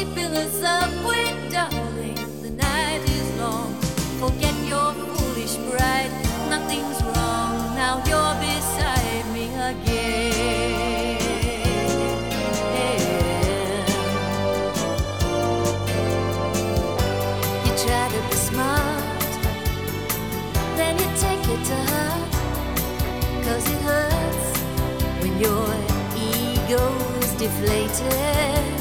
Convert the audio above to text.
fill us up with, darling, the night is long. Forget your foolish pride, nothing's wrong. Now you're beside me again. You try to be smart, then you take it to heart, 'cause it hurts when your ego's deflated.